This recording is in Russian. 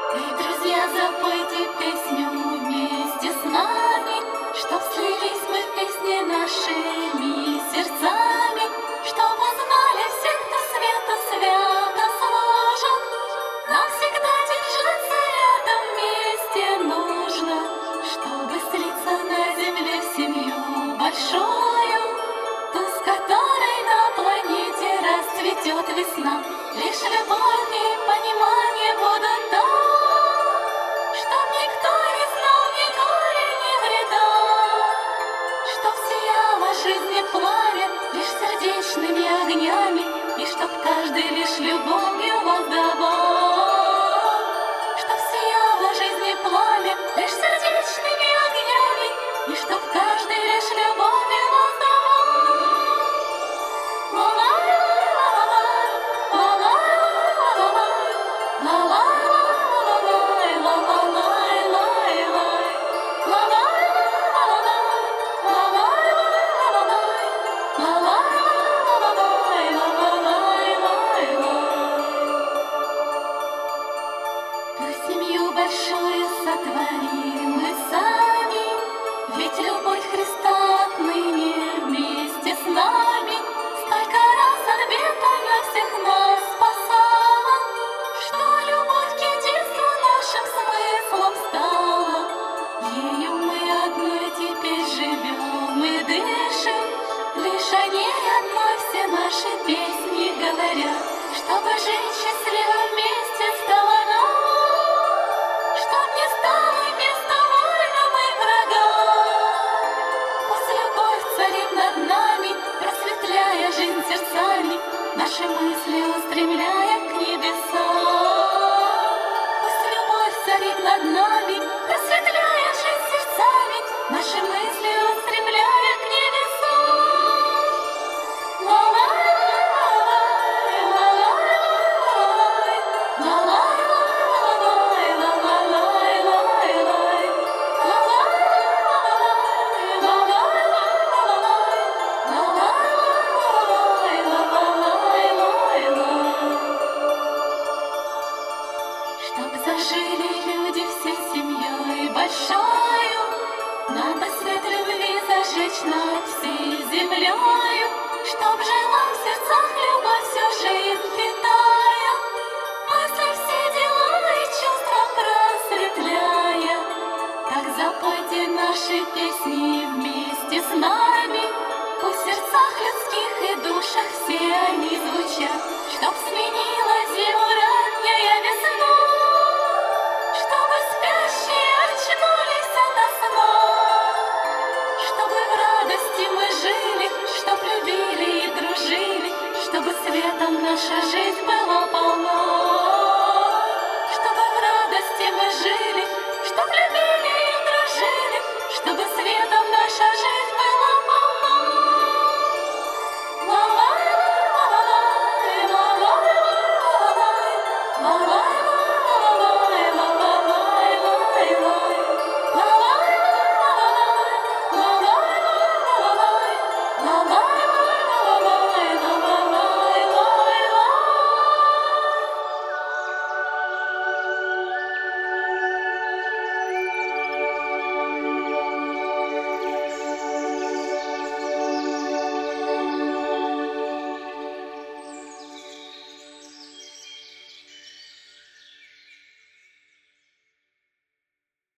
Эй, друзья, запойте песню вместе с нами, чтоб слились мы в песне нашими сердцами, чтоб узнали все, кто света свято служит. Нам всегда держаться рядом вместе нужно, чтобы слиться на земле в семью большую, ту, с которой на планете расцветет весна. Лишь любовь и понимание будут там, чтоб никто не знал ни горя, ни вреда, чтоб сияло жизни пламя лишь сердечными огнями, и чтоб каждый лишь любовью воздавал, чтоб сияло жизни пламя лишь сердечными огнями, и чтоб каждый лишь любовью воздавал. Семью большую сотворим мы сами, ведь любовь Христа отныне вместе с нами столько раз ответа на всех нас спасала, что любовь к единству нашим смыслом стала. Ею мы одной теперь живем и дышим, лишь о ней одной все наши песни говорят, чтобы жить счастливо вместе стало нам. Чтоб не стало места вольным и врагам, пусть любовь царит над нами, просветляя жизнь сердцами, наши мысли устремляя к небесам. Пусть любовь царит над нами, просветляя жизнь сердцами, наши мысли устремляя к небесам. Чтоб зажили люди всей семьей большою, надо свет любви зажечь над всей землею, чтоб жила в сердцах любовь всю жизнь питая, мысли все дела и чувства просветляя. Так запойте наши песни вместе с нами, пусть в сердцах людских и душах все они звучат.